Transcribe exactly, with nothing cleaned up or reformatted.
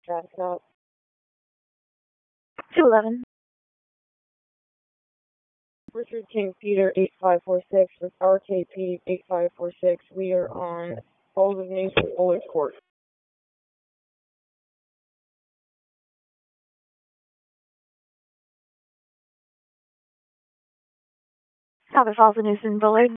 traffic stop. two eleven. Richard King Peter eight five four six with R K P eight five four six. We are on Falls of Nature Bullard Court. Copy Falls of Newson Bullard.